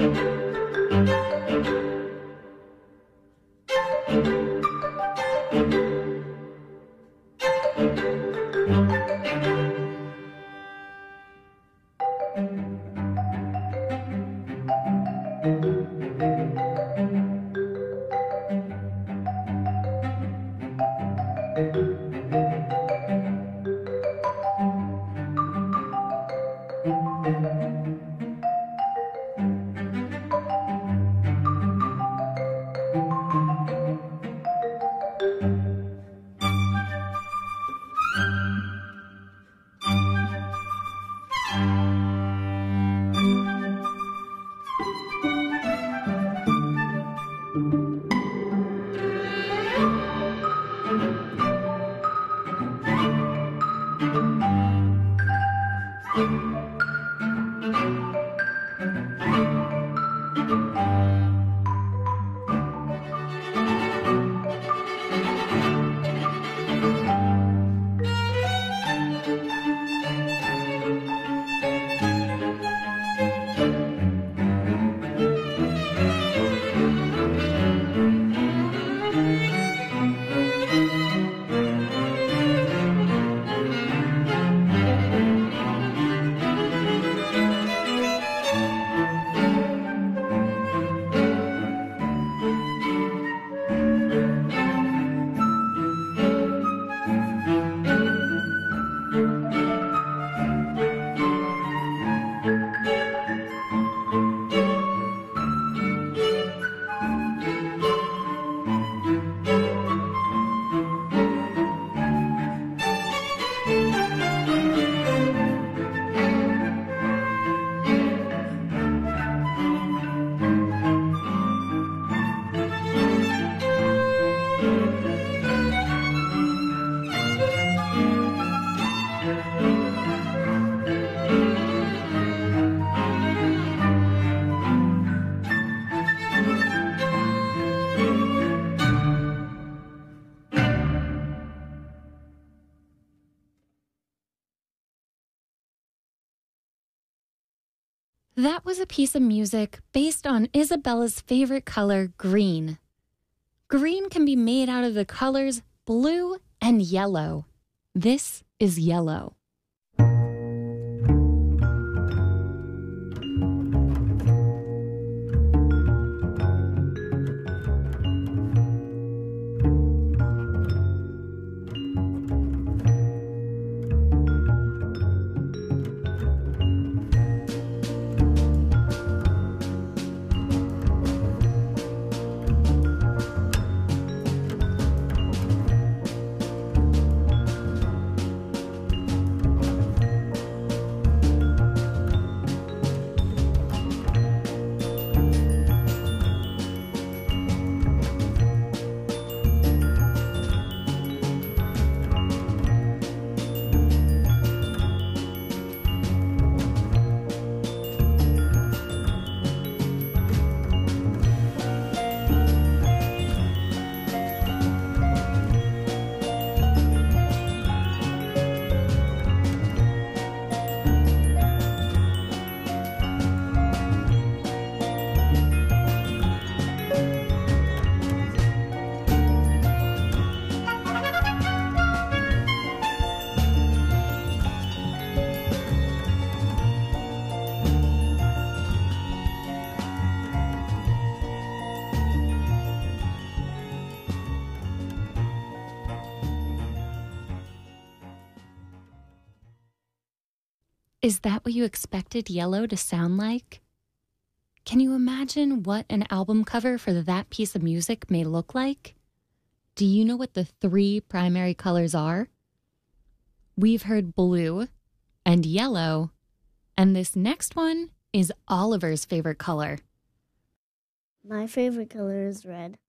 That was a piece of music based on Isabella's favorite color, green. Green can be made out of the colors blue and yellow. This is yellow. Is that what you expected yellow to sound like? Can you imagine what an album cover for that piece of music may look like? Do you know what the 3 primary colors are? We've heard blue and yellow, and this next one is Oliver's favorite color. My favorite color is red.